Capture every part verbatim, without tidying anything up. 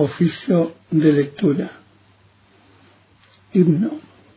Oficio de lectura. Himno.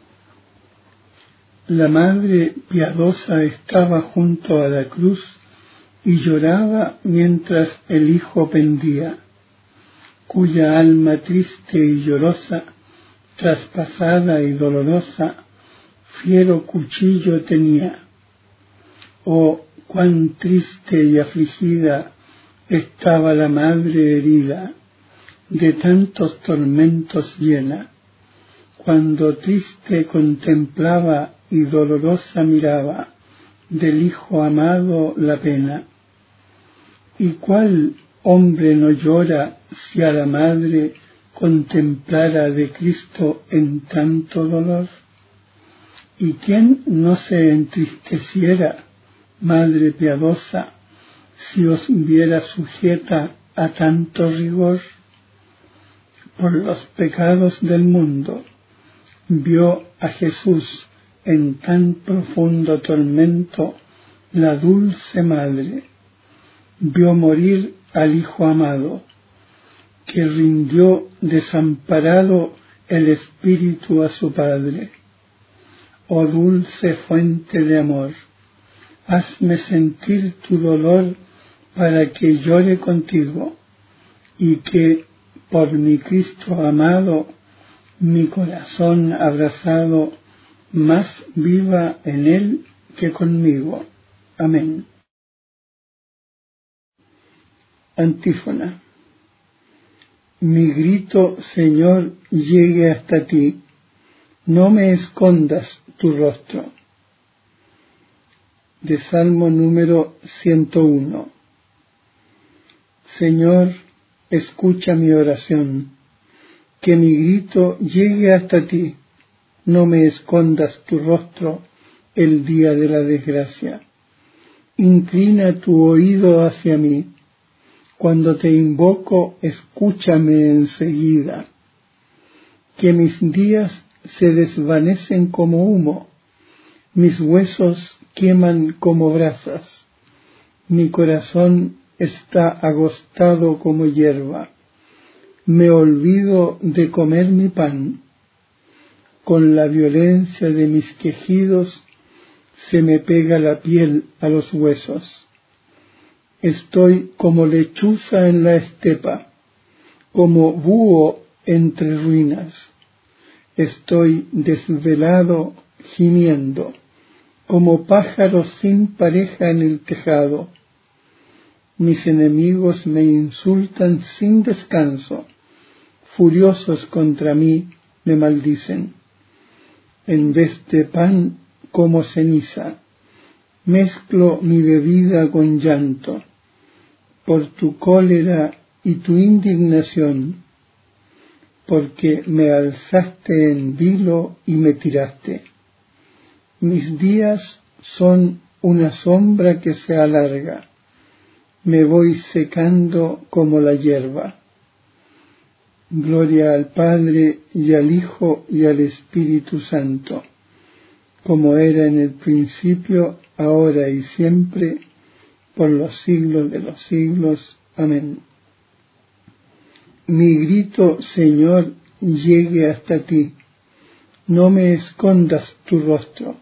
La madre piadosa estaba junto a la cruz y lloraba mientras el hijo pendía, cuya alma triste y llorosa, traspasada y dolorosa, fiero cuchillo tenía. Oh, cuán triste y afligida estaba la madre herida, de tantos tormentos llena, cuando triste contemplaba y dolorosa miraba del hijo amado la pena. ¿Y cuál hombre no llora si a la madre contemplara de Cristo en tanto dolor? ¿Y quién no se entristeciera, madre piadosa, si os viera sujeta a tanto rigor? Por los pecados del mundo vio a Jesús en tan profundo tormento la dulce madre, vio morir al hijo amado, que rindió desamparado el espíritu a su padre. Oh dulce fuente de amor, hazme sentir tu dolor para que llore contigo, y que por mi Cristo amado, mi corazón abrazado, más viva en él que conmigo. Amén. Antífona. Mi grito, Señor, llegue hasta ti, no me escondas tu rostro. De Salmo número ciento uno. Señor, escucha mi oración, que mi grito llegue hasta ti, no me escondas tu rostro el día de la desgracia. Inclina tu oído hacia mí, cuando te invoco, escúchame enseguida. Que mis días se desvanecen como humo, mis huesos queman como brasas, mi corazón está agostado como hierba, me olvido de comer mi pan, con la violencia de mis quejidos se me pega la piel a los huesos. Estoy como lechuza en la estepa, como búho entre ruinas. Estoy desvelado gimiendo, como pájaro sin pareja en el tejado. Mis enemigos me insultan sin descanso, furiosos contra mí me maldicen. En vez de pan como ceniza, mezclo mi bebida con llanto, por tu cólera y tu indignación, porque me alzaste en vilo y me tiraste. Mis días son una sombra que se alarga, me voy secando como la hierba. Gloria al Padre y al Hijo y al Espíritu Santo, como era en el principio, ahora y siempre, por los siglos de los siglos. Amén. Mi grito, Señor, llegue hasta ti, no me escondas tu rostro.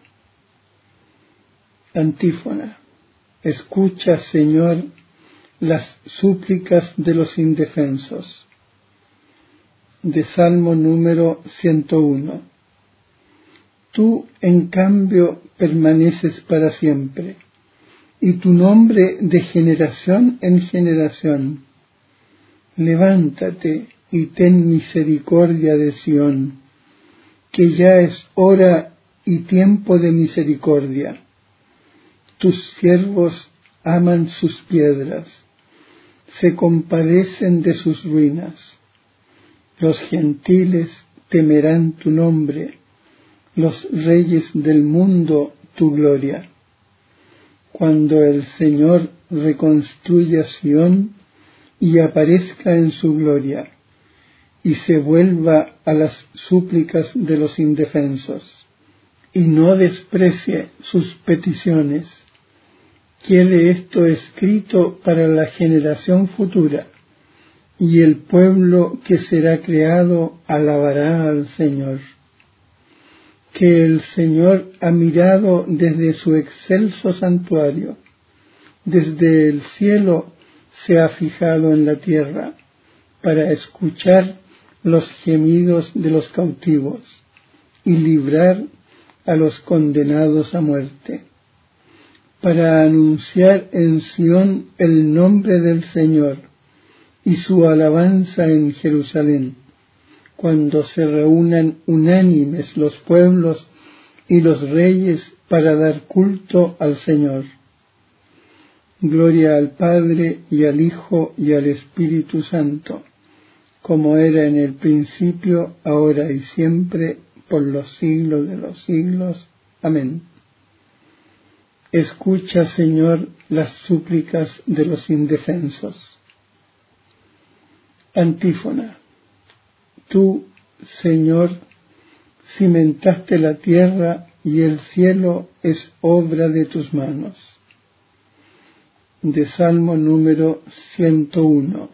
Antífona. Escucha, Señor, las súplicas de los indefensos. De Salmo número ciento uno. Tú, en cambio, permaneces para siempre, y tu nombre de generación en generación. Levántate y ten misericordia de Sión, que ya es hora y tiempo de misericordia. Tus siervos aman sus piedras, se compadecen de sus ruinas. Los gentiles temerán tu nombre, los reyes del mundo tu gloria. Cuando el Señor reconstruya Sión y aparezca en su gloria, y se vuelva a las súplicas de los indefensos, y no desprecie sus peticiones, quede esto escrito para la generación futura, y el pueblo que será creado alabará al Señor. Que el Señor ha mirado desde su excelso santuario, desde el cielo se ha fijado en la tierra, para escuchar los gemidos de los cautivos y librar a los condenados a muerte, para anunciar en Sión el nombre del Señor y su alabanza en Jerusalén, cuando se reúnan unánimes los pueblos y los reyes para dar culto al Señor. Gloria al Padre y al Hijo y al Espíritu Santo, como era en el principio, ahora y siempre, por los siglos de los siglos. Amén. Escucha, Señor, las súplicas de los indefensos. Antífona. Tú, Señor, cimentaste la tierra y el cielo es obra de tus manos. De Salmo número ciento uno.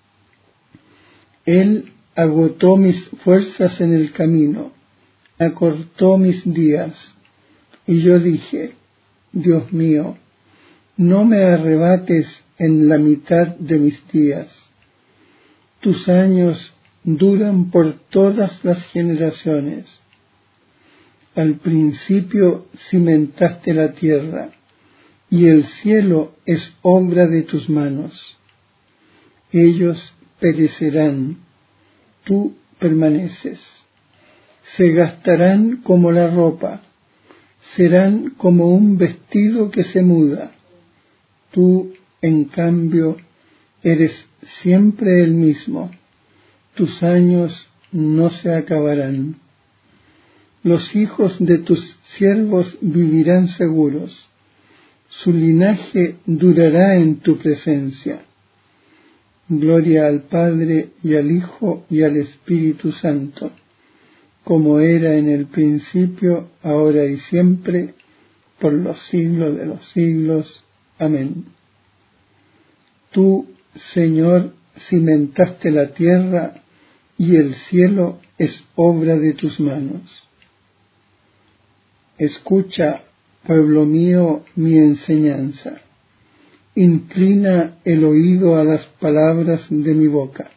Él agotó mis fuerzas en el camino, acortó mis días, y yo dije, Dios mío, no me arrebates en la mitad de mis días. Tus años duran por todas las generaciones. Al principio cimentaste la tierra, y el cielo es obra de tus manos. Ellos perecerán, tú permaneces. Se gastarán como la ropa, serán como un vestido que se muda. Tú, en cambio, eres siempre el mismo. Tus años no se acabarán. Los hijos de tus siervos vivirán seguros. Su linaje durará en tu presencia. Gloria al Padre y al Hijo y al Espíritu Santo, como era en el principio, ahora y siempre, por los siglos de los siglos. Amén. Tú, Señor, cimentaste la tierra, y el cielo es obra de tus manos. Escucha, pueblo mío, mi enseñanza. Inclina el oído a las palabras de mi boca.